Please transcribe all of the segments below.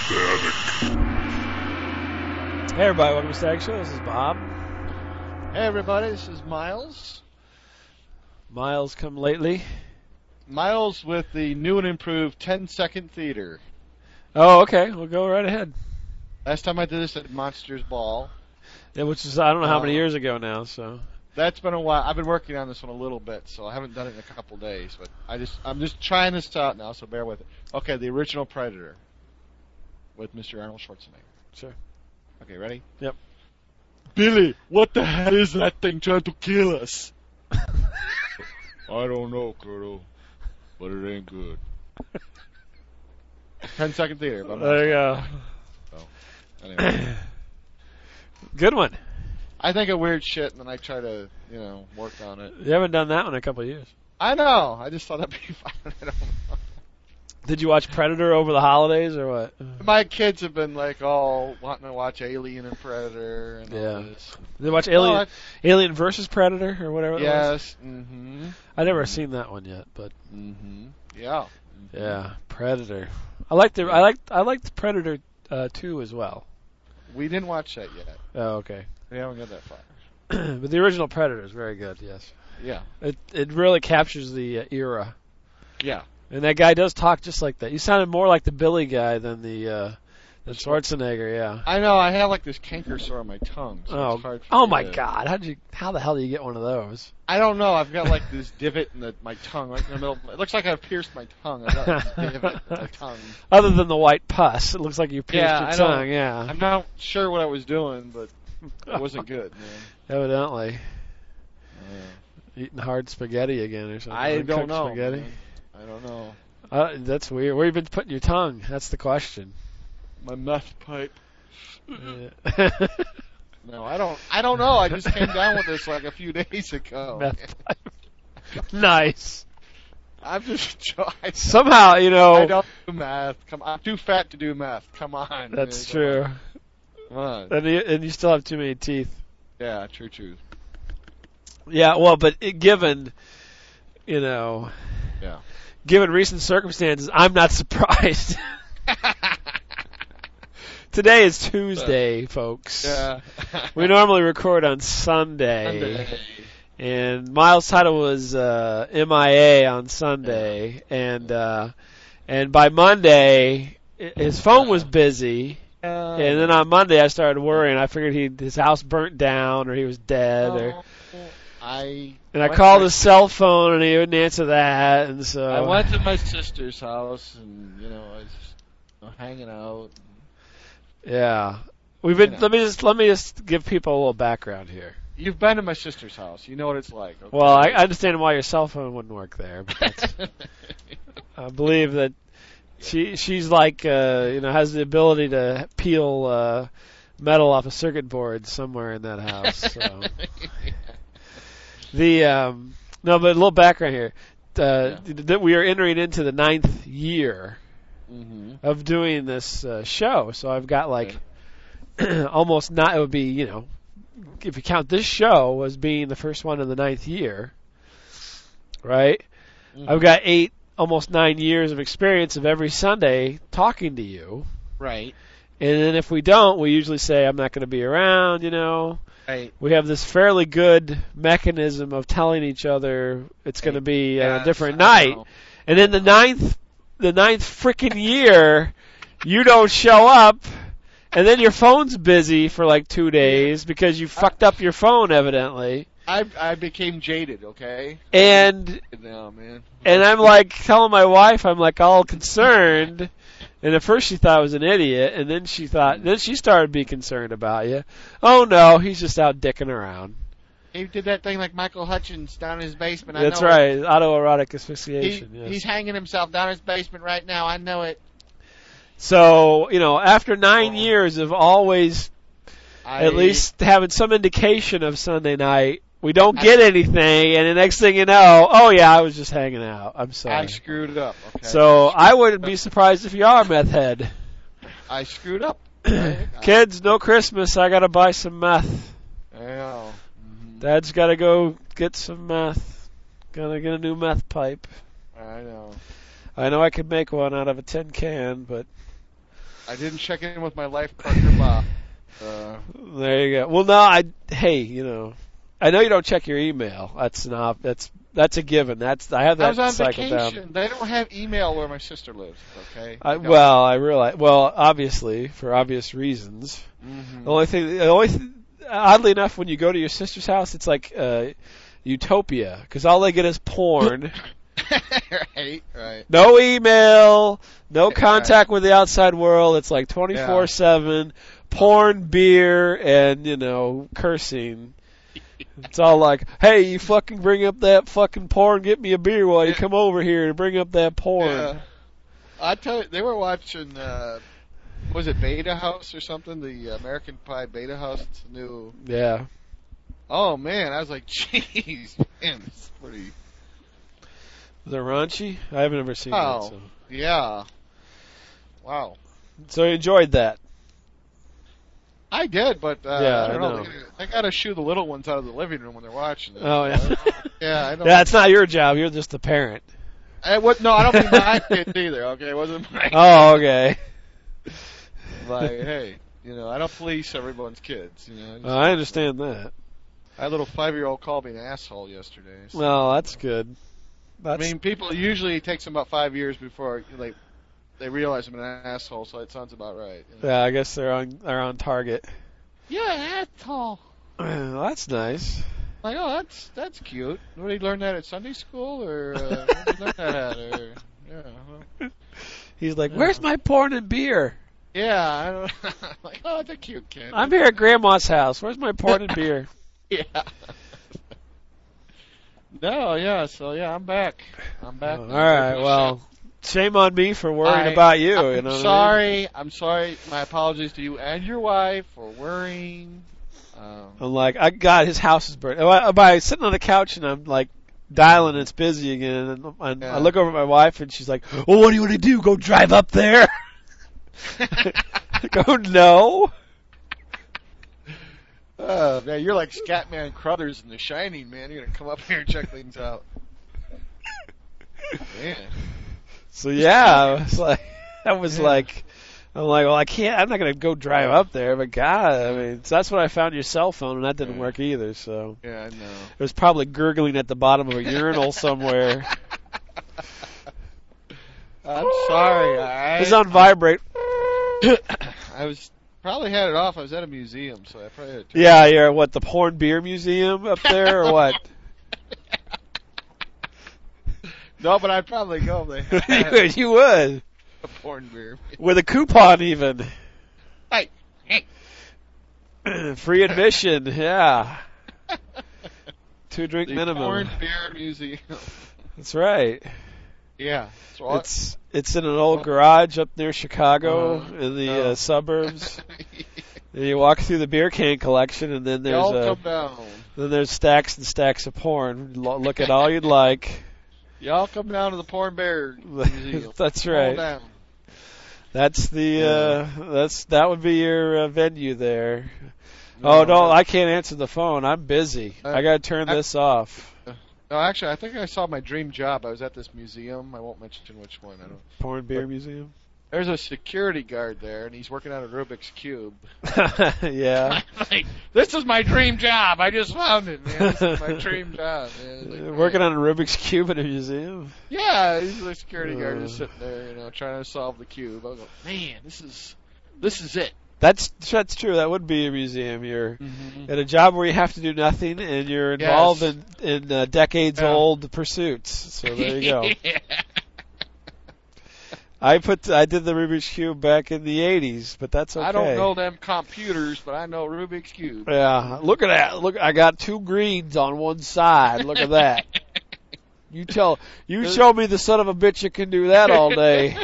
Hey everybody, welcome to Stag Show. This is Bob. Hey everybody, this is Miles. Miles come lately. Miles with the new and improved 10-second theater. Oh, okay. We'll go right ahead. Last time I did this at Monsters Ball. Yeah, which is, I don't know how many years ago now, so. That's been a while. I've been working on this one a little bit, so I haven't done it in a couple days. But I'm just trying this out now, so bear with it. Okay, the original Predator with Mr. Arnold Schwarzenegger. Sure. Okay, ready? Yep. Billy, what the hell is that thing trying to kill us? I don't know, Colonel, but it ain't good. 10-second theater. There you go. So, anyway. Good one. I think of weird shit, and then I try to, work on it. You haven't done that one in a couple of years. I know. I just thought that'd be fun. I don't know. Did you watch Predator over the holidays or what? My kids have been all wanting to watch Alien and Predator and all this. Did they watch Alien versus Predator or whatever? Yes. Mm-hmm. I've never seen that one yet, but. Mm-hmm. Yeah. Mm-hmm. Yeah, Predator. I liked Predator 2 as well. We didn't watch that yet. Oh, okay. We haven't got that far. But the original Predator is very good. Yes. Yeah. It really captures the era. Yeah. And that guy does talk just like that. You sounded more like the Billy guy than the Schwarzenegger. Yeah. I know. I have this canker sore on my tongue. So it's hard oh my God! How the hell do you get one of those? I don't know. I've got this divot in my tongue, right in the middle. It looks like I've pierced my tongue. I've got this divot in my tongue. Other than the white pus, it looks like you pierced your tongue. Yeah. I'm not sure what I was doing, but it wasn't good, man. Evidently. Eating hard spaghetti again or something. I don't know. Spaghetti. Man. I don't know. That's weird. Where you been putting your tongue? That's the question. My meth pipe. No, I don't know. I just came down with this a few days ago. Meth pipe. Nice. I'm just somehow, I don't do meth. I'm too fat to do meth. Come on. That's true. Come on. And you still have too many teeth. Yeah, true. Yeah, well, but given, given recent circumstances, I'm not surprised. Today is Tuesday, folks. Yeah. We normally record on Sunday. And Miles' title was MIA on Sunday. And by Monday, his phone was busy. And then on Monday, I started worrying. I figured his house burnt down or he was dead. I called his cell phone and he wouldn't answer that. And so I went to my sister's house and, I was just hanging out. Yeah. We've been. Let me just give people a little background here. You've been to my sister's house. You know what it's like. Okay? Well, I understand why your cell phone wouldn't work there. But I believe that she's has the ability to peel metal off a circuit board somewhere in that house. So. But a little background here. That we are entering into the 9th year of doing this show. So I've got almost not. It would be if you count this show as being the first one in the 9th year, right? I've got almost 9 years of experience of every Sunday talking to you, right? And then if we don't, we usually say I'm not going to be around, Right. We have this fairly good mechanism of telling each other it's going to be a different night. And then the ninth freaking year, you don't show up, and then your phone's busy for 2 days because you fucked up your phone evidently. I became jaded, okay? And now, man. And I'm telling my wife, I'm all concerned. And at first she thought I was an idiot, and then she started to be concerned about you. Oh no, he's just out dicking around. He did that thing like Michael Hutchins down in his basement. That's right, autoerotic asphyxiation. Yes. He's hanging himself down in his basement right now. I know it. So, after 9 years of always at least having some indication of Sunday night, we don't get anything, and the next thing you know, oh yeah, I was just hanging out. I'm sorry. I screwed it up. Okay. So I wouldn't be surprised if you are a meth head. I screwed up. Kids, no Christmas. I gotta buy some meth. I know. Dad's gotta go get some meth. Gotta get a new meth pipe. I know. I know I could make one out of a tin can, but I didn't check in with my life partner, Bob. There you go. Well, no, hey, I know you don't check your email. That's a given. I have that I was on cycle vacation. down. They don't have email where my sister lives. Okay. I realize. Well, obviously for obvious reasons. Mm-hmm. The only thing, oddly enough, when you go to your sister's house, it's like utopia because all they get is porn. Right. No email, no contact with the outside world. It's like 24/7 porn, beer, and cursing. It's all like, hey, you fucking bring up that fucking porn, get me a beer while you come over here and bring up that porn. Yeah. I tell you, they were watching, was it Beta House or something? The American Pie Beta House. It's new. Yeah. Oh man, I was like, jeez, man, this is pretty. Is it raunchy? I haven't ever seen that. So. Yeah. Wow. So you enjoyed that? I did, but yeah, I don't know. They got to shoo the little ones out of the living room when they're watching it. Oh yeah. Yeah, I don't. Yeah, it's not your job. You're just the parent. No, I don't mean my kids either. Okay, it wasn't my. Oh, okay. Like, hey, I don't police everyone's kids. I understand that. I had a little 5-year-old call me an asshole yesterday. So. Well, that's good. I mean, people usually it takes them about 5 years before they realize I'm an asshole. So it sounds about right. Yeah, I guess they're on target. Yeah, asshole. Well, that's nice. Like, oh, that's cute. Where did he learn that at Sunday school, or where did he learn that at? Or, well. He's like, where's my porn and beer? Yeah, I don't. Like, oh, that's a cute kid. I'm here at Grandma's house. Where's my porn and beer? Yeah. No, yeah. So yeah, I'm back. All right. Well, shame on me for worrying about you. I'm sorry. I'm sorry. My apologies to you and your wife for worrying. I'm like, his house is burnt. I'm sitting on the couch and I'm like dialing, it's busy again, and I look over at my wife and she's like, "Well, what do you want to do? Go drive up there?" I go, no. Man, you're like Scatman Crothers in The Shining, man. You're gonna come up here and check things out. Man. So yeah, I'm like, well, I can't. I'm not gonna go drive up there. But God, I mean, that's when I found your cell phone, and that didn't work either. So yeah, I know. It was probably gurgling at the bottom of a urinal somewhere. I'm sorry. It's on vibrate. I probably had it off. I was at a museum, so I probably had to. Yeah, you're at the Porn Beer Museum up there, or what? No, but I'd probably go there. You would. A porn beer. With a coupon, even. Hey. Free admission, yeah. 2-drink minimum. Porn Beer Museum. That's right. Yeah. It's in an old garage up near Chicago in the suburbs. And you walk through the beer can collection, and then there's stacks and stacks of porn. Look at all you'd like. Y'all come down to the Porn Bear Museum. That's right. That's that would be your venue there. No, I can't answer the phone. I'm busy. I got to turn this off. No, actually, I think I saw my dream job. I was at this museum. I won't mention which one. Porn Beer Museum? There's a security guard there, and he's working on a Rubik's Cube. Yeah. Like, this is my dream job. I just found it, man. This is my dream job, man. Like, working on a Rubik's Cube in a museum? Yeah, he's a security guard just sitting there, trying to solve the cube. I was like, man, this is it. That's true. That would be a museum. You're at a job where you have to do nothing, and you're involved in decades-old pursuits. So there you go. Yeah. I did the Rubik's Cube back in the 80s, but that's okay. I don't know them computers, but I know Rubik's Cube. Yeah, look at that. Look, I got 2 greens on one side. Look at that. You show me the son of a bitch that can do that all day.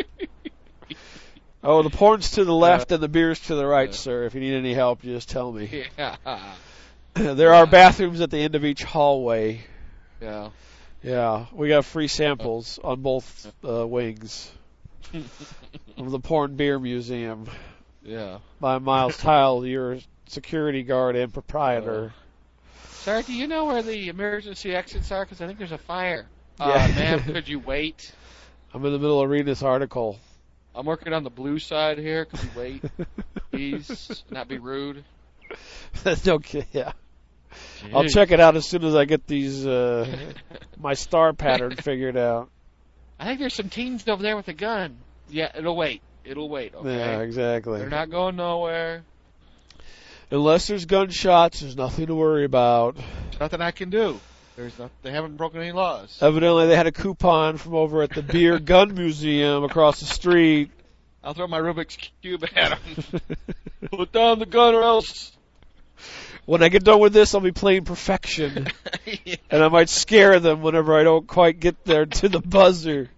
Oh, the porn's to the left and the beer's to the right, sir. If you need any help, just tell me. Yeah. There are bathrooms at the end of each hallway. Yeah. Yeah, we got free samples on both wings of the Porn Beer Museum. Yeah. By Miles Tile, your security guard and proprietor. Sir, do you know where the emergency exits are? Because I think there's a fire. Yeah. Ma'am, could you wait? I'm in the middle of reading this article. I'm working on the blue side here. Could you wait? Please, not be rude. That's okay. Yeah. I'll check it out as soon as I get these my star pattern figured out. I think there's some teens over there with a gun. Yeah, it'll wait. It'll wait. Okay. Yeah, exactly. They're not going nowhere. Unless there's gunshots, there's nothing to worry about. There's nothing I can do. They haven't broken any laws. Evidently, they had a coupon from over at the Beer Gun Museum across the street. I'll throw my Rubik's Cube at them. Put down the gun or else. When I get done with this, I'll be playing Perfection. Yeah. And I might scare them whenever I don't quite get there to the buzzer.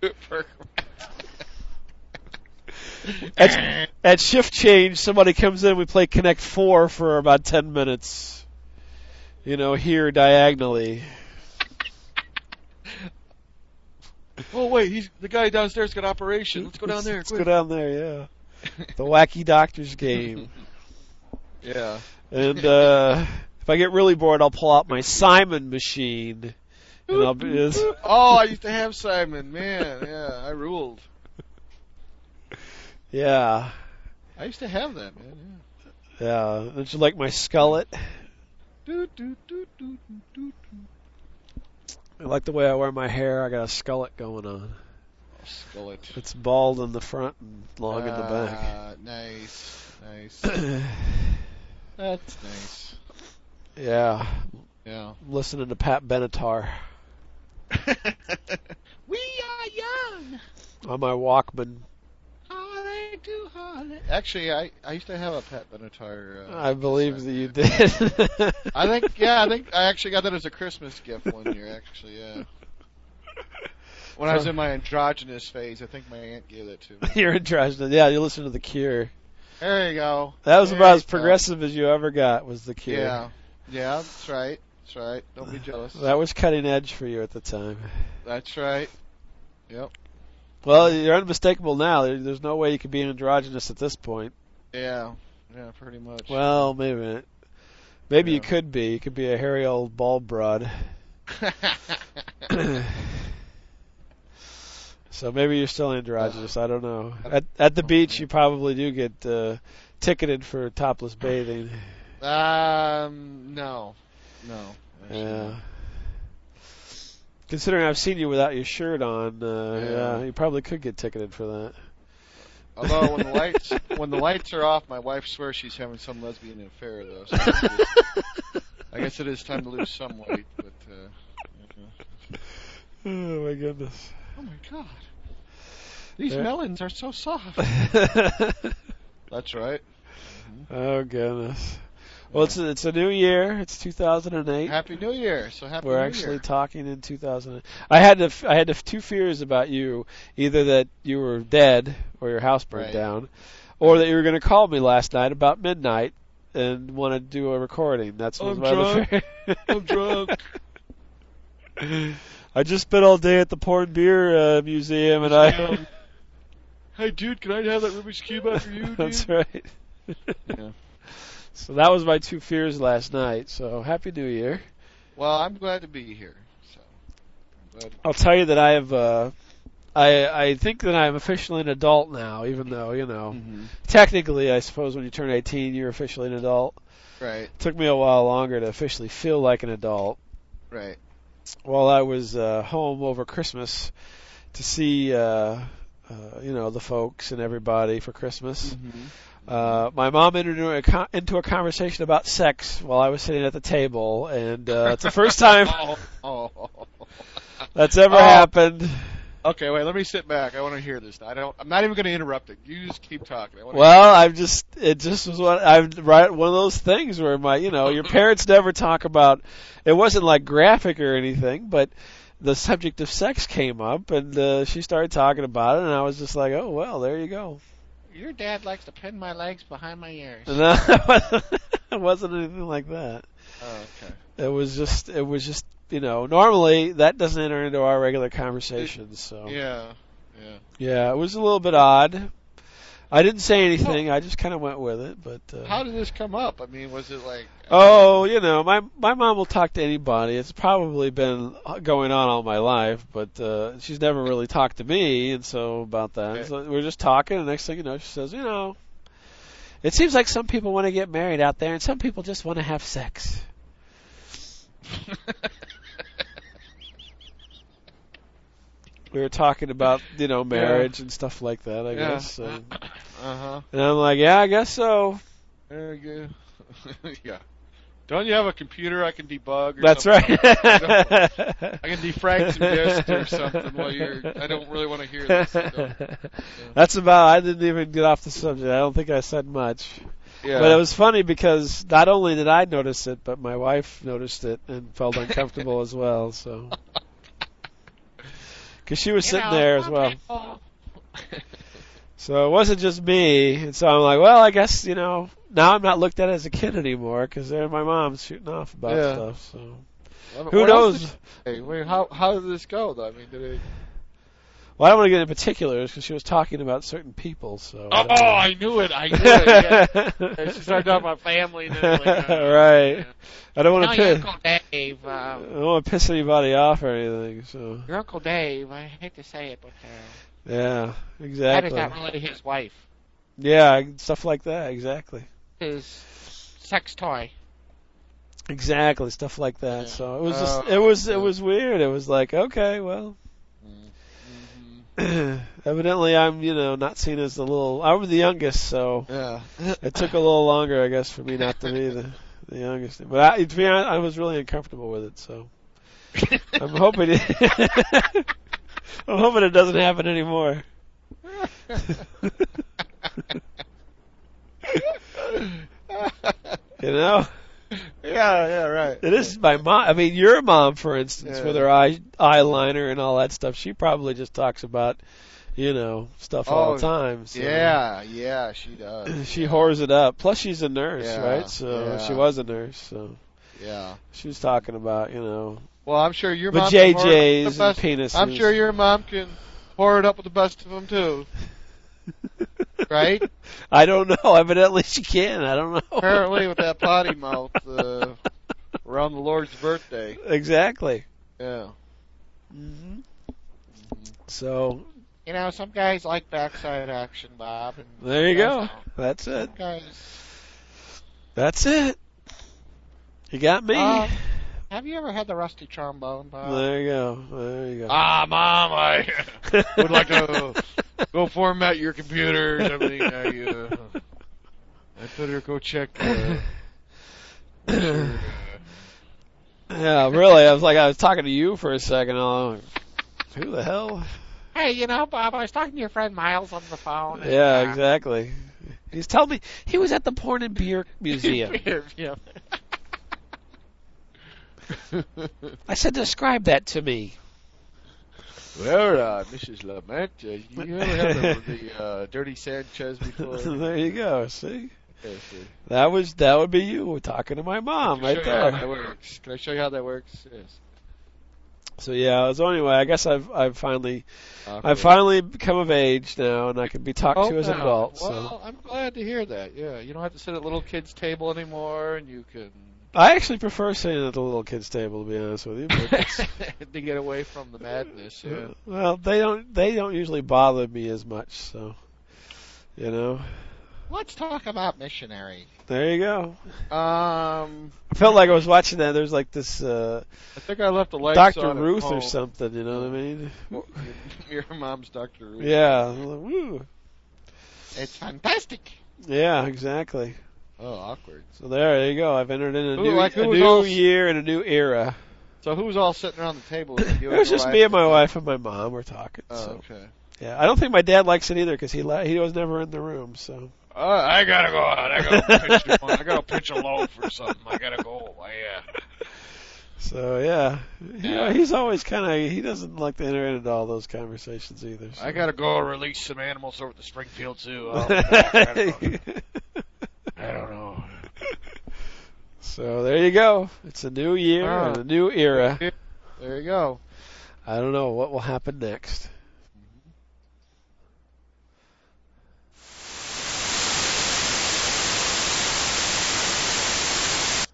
At shift change, somebody comes in, we play Connect 4 for about 10 minutes. Here diagonally. Oh, wait, the guy downstairs got operation. Let's go down there. Let's go down there, yeah. The Wacky Doctors game. Yeah. And if I get really bored, I'll pull out my Simon machine. And I'll be Oh, I used to have Simon. Man, yeah, I ruled. Yeah. I used to have that, man. Yeah. Don't you like my skullet? I like the way I wear my hair. I got a skullet going on. Skullet. It's bald in the front and long in the back. Nice. That's nice. Yeah. Yeah. I'm listening to Pat Benatar. We are young. On my Walkman. Holly to Holly. Actually, I used to have a Pat Benatar. I believe that you did. I think I actually got that as a Christmas gift one year. Actually, yeah. When I was in my androgynous phase, I think my aunt gave that to me. You're androgynous. Yeah, you listen to The Cure. There you go. That was about as progressive as you ever got, was The Cure. Yeah, that's right. Don't be jealous. That was cutting edge for you at the time. That's right. Yep. Well, you're unmistakable now. There's no way you could be androgynous at this point. Yeah, pretty much. Well, maybe. Maybe you could be. You could be a hairy old bald broad. So maybe you're still androgynous. I don't know. At the beach, you probably do get ticketed for topless bathing. No. Yeah. Considering I've seen you without your shirt on, yeah, you probably could get ticketed for that. Although when the lights are off, my wife swears she's having some lesbian affair, though. So I guess it is time to lose some weight. But oh my goodness! Oh my God! These melons are so soft. That's right. Mm-hmm. Oh goodness! Well, it's a new year. It's 2008. Happy New Year! So happy. We're New actually Year. Talking in 2008. I had two fears about you: either that you were dead or your house burned down, or that you were going to call me last night about midnight and want to do a recording. That's what my other fear. I'm drunk. I just spent all day at the Porn Beer Museum, and I. Hey, dude, can I have that Rubik's Cube after you, dude? That's right. Yeah. So that was my two fears last night. So Happy New Year. Well, I'm glad to be here. So I'll tell you that I have. I think that I'm officially an adult now, even though technically, I suppose when you turn 18, you're officially an adult. Right. It took me a while longer to officially feel like an adult. Right. While I was home over Christmas to see, the folks and everybody for Christmas. Mm-hmm. My mom entered into a conversation about sex while I was sitting at the table, and it's the first time that's ever happened. Okay, wait. Let me sit back. I want to hear this. I'm not even going to interrupt it. You just keep talking. It just was one of those things where your parents never talk about. It wasn't like graphic or anything, but the subject of sex came up, and she started talking about it, and I was just like, oh well, there you go. Your dad likes to pin my legs behind my ears. No, it wasn't anything like that. Oh, okay. It was just normally that doesn't enter into our regular conversations. So yeah, it was a little bit odd. I didn't say anything. I just kind of went with it. But how did this come up? I mean, was it like? Oh, my mom will talk to anybody. It's probably been going on all my life, but she's never really talked to me, and so about that. Okay. So we're just talking, and next thing you know, she says, it seems like some people want to get married out there, and some people just want to have sex. We were talking about, marriage and stuff like that, I guess. And I'm like, yeah, I guess so. Very good. Yeah. Don't you have a computer I can debug? Or That's something? Right. I can defrag some discs or something while I don't really want to hear this. That's about. I didn't even get off the subject. I don't think I said much. Yeah. But it was funny because not only did I notice it, but my wife noticed it and felt uncomfortable as well. So, because she was sitting there as well. So it wasn't just me, and so I'm like, well, I guess now I'm not looked at as a kid anymore because there's my mom's shooting off about stuff. So who knows? Wait, how did this go though? I mean, did it? Well, I don't want to get into particulars because she was talking about certain people. So I knew it. Yeah. She started talking about family. And then right. Yeah. I don't want to your Uncle Dave. I don't want to piss anybody off or anything. So Your Uncle Dave. I hate to say it, but yeah, exactly. that is not really his wife. Yeah, stuff like that. Exactly. His sex toy. Exactly, stuff like that. Yeah. So it was just it was weird. It was like, okay, well. Evidently, I'm not seen as I'm the youngest, so it took a little longer, I guess, for me not to be the youngest. But to be honest, I was really uncomfortable with it, so I'm hoping it doesn't happen anymore. Yeah, right. It is my mom. I mean, your mom, for instance, with her eyeliner and all that stuff, she probably just talks about, stuff all the time. So. Yeah, she does. She whores it up. Plus, she's a nurse, right? So she was a nurse. So she was talking about, Well, I'm sure your the mom JJs and penises. I'm sure your mom can whore it up with the best of them too. Right? I don't know. Evidently she can. I don't know. Apparently with that potty mouth around the Lord's birthday. Exactly. Yeah. Mm-hmm. So. Some guys like backside action, Bob. And there you go. That's it. Some guys. That's it. You got me. Have you ever had the rusty trombone, Bob? There you go. Mom, I would like to go format your computer and everything. I better go check. Yeah, really. I was talking to you for a second. Who the hell? Hey, Bob, I was talking to your friend Miles on the phone. And, yeah, exactly. He's telling me he was at the Porn and Beer Museum. Yeah. I said, describe that to me. Well, Mrs. Lament, you ever had the Dirty Sanchez before? There you go. See? Okay, see. That would be you talking to my mom right there. How that works. Can I show you how that works? Yes. So anyway, I guess I've finally become of age now, and I can be talked to as an adult. Well, I'm glad to hear that. Yeah, you don't have to sit at little kids' table anymore, and you can. I actually prefer sitting at the little kids' table, to be honest with you. But to get away from the madness. Yeah. Well, they don't usually bother me as much, so Let's talk about missionary. There you go. I felt like I was watching that. There's like this. I think I left the lights Dr. on Ruth or something. You know what I mean? Your mom's Dr. Ruth. Yeah. Woo. It's fantastic. Yeah, exactly. Oh, awkward. So there you go. I've entered in a new year and a new era. So who was all sitting around the table? It was just me and my wife and my mom were talking. Oh, so. Okay. Yeah, I don't think my dad likes it either because he was never in the room. So. I gotta go out. I gotta pitch a loaf or something. I gotta go. Yeah. So he's always he doesn't like to enter into all those conversations either. So. I gotta go release some animals over at the Springfield Zoo. I don't know. So there you go. It's a new year and a new era. There you go. I don't know what will happen next.